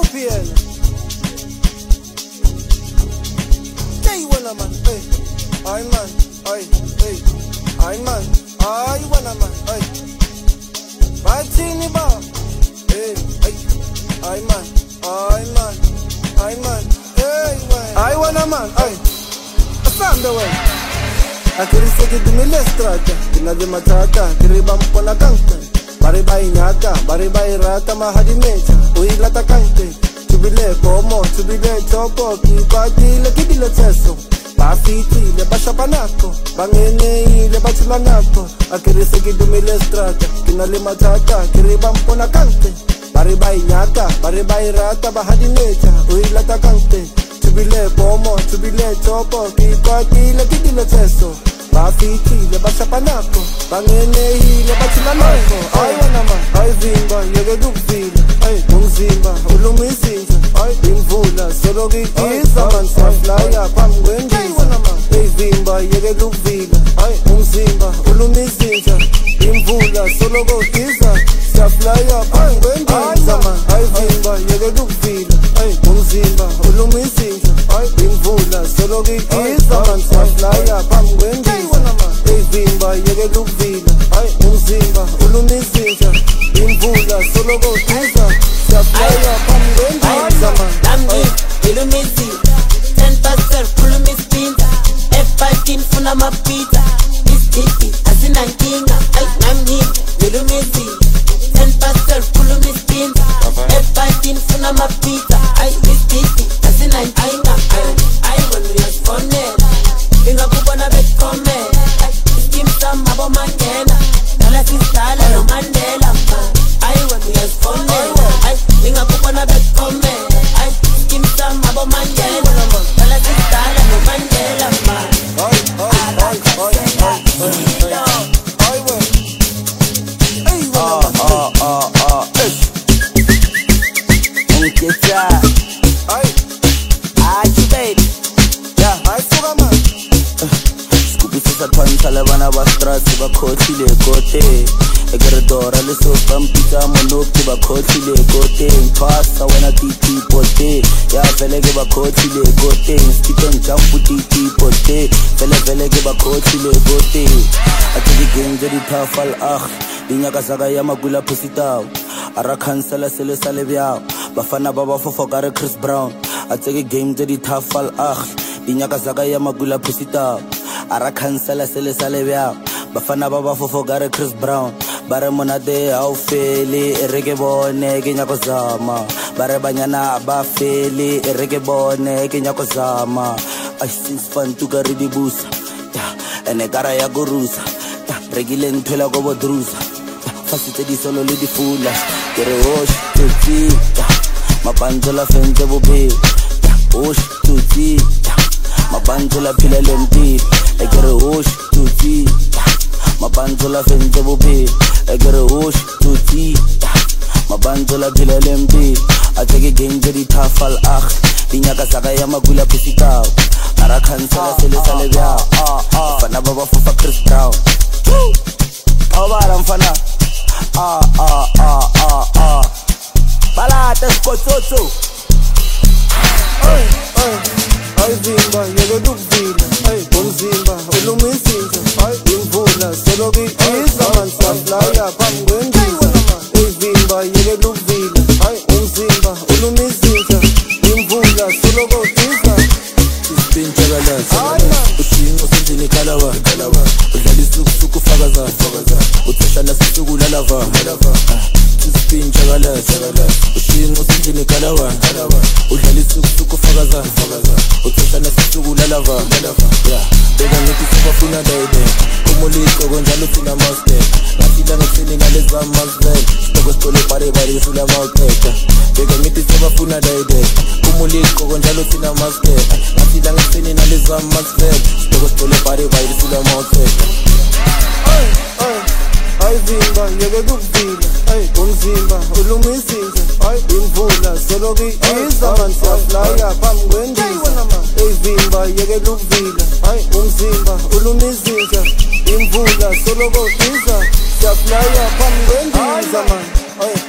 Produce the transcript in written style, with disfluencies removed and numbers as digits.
Kuphi yena? Hey wena man, hey. Ay man, ay, hey. Ay man, ay wena man, ay. Bathini ba? Hey, ay. Ay man, ay man, ay man. Hey wena. Ay wena man, ay. Asanda wena. Akirisa ke dumile strata, kinale matata, kiriba mpona kante. Bari bai nyaka, bari bai rata mahadi mecha, uilata kante. Tubile bomo, tubile chopo, kipatile kidile teso. Bafiti le bashabanako, bangene le bachilanako. Akirisa ke dumile strata, kinale matata, kiriba mpona kante. Bari bai nyaka, bari bai rata mahadi mecha, uilata kante. Tubile bomo, tubile chopo, kipatile kidile teso. Bafiti le bashabanako, bangene le bachilanako. Ay wena man, ay vimba, yeke dukvila. Ay umzimba, ulumisinja. Ay imvula, solo kikiza man, saflaya pamgwendi. Ay wena man, ay vimba, yeke dukvila. Ay umzimba, ulumisinja. Imvula, solo kikiza, saflaya pamgwendi. Ay vimba, yeke dukvila. Ay umzimba, ulumisinja. Ay imvula, solo kikiza man, saflaya pamgwendi. Vimba yeke dukvila, ay umzimba ulumisinja. Imvula solo kotiza, siyaflaya pamgwendi zaman. Nami ilumisi, 10% ulumispinza. F15 funa mapita, istiti asina nkinga. Ay nami ilumisi, 10% ulumispinza. F15 funa mapita, ay istiti asina nkinga. Ay when we are phone, ingakubona bekome. Mabo mangena, nala sistala no Mandela. Ay when we are phone, ay inga kupona bekome. Ay kimsa mabo mangena, nala sistala no Mandela. Ay Sale bana ba strasi ba khothile kote ekeredora le so pampita monopti ba khothile kote pasa wena titi pote ya vele ke ba khothile kote skiten jump titi pote vele ke ba khothile kote atidi genze di thafal dinyaka saka ya magula phusitao ara cancela sele sale bya bafana ba ba fofoka re Chris Brown atseke game tse di thafal dinyaka saka ya magula phusitao ara cancela sele sale bya bafana ba ba fofoka re Chris Brown bare monate ha o fele ereke bone ke nyako zama bare banyana ba fele ereke bone ke nyako zama I since fun to ga re di busa ene kara ya gorusa regile nthela go bodrusa fasitse di solo le di fula ke re hosh tutsi mabanzola fente bobe hosh tutsi mabanzola phila lempi ekere hosh tutsi mabanzola fente bobe ekere hosh tutsi mabanzola phila lempi ateke genje di thafal dinyaka saka ya magula phusitao ara cancela sele sale bya fana baba fofa Chris Brown awala mfana balata skotsotso ay vimba yeke dukvila, ay umzimba ulumisinja. Ay imvula solo kikiza man, siyaflaya pamgwendi. Ay vimba yeke dukvila, ay umzimba ulumisinja. Imvula solo kotiza, ispincha galasa ushingo sendini kalawa udlala isuku fakaza uthesha nasisuku lalava ispincha galasa ushingo sendini kalawa udlala isuku fakaza uthesha nasisuku lalava beka ngithi sibafuna dede umuliko konjalo thina master ngasila ngisini ngaleza mazvel stoko stole pare sula mawteka beka ngithi sibafuna dede umuliko konjalo thina master ngasila ngisini ngaleza mazvel stoko stole pare sula mawteka ay vimba yeke dukvila, ay umzimba ulumisinja. Ay imvula solo kikiza man, siyaflaya pamgwendi. Ay vimba yeke dukvila, ay umzimba ulumisinja. Imvula solo kotiza, siyaflaya pamgwendi zaman. Ay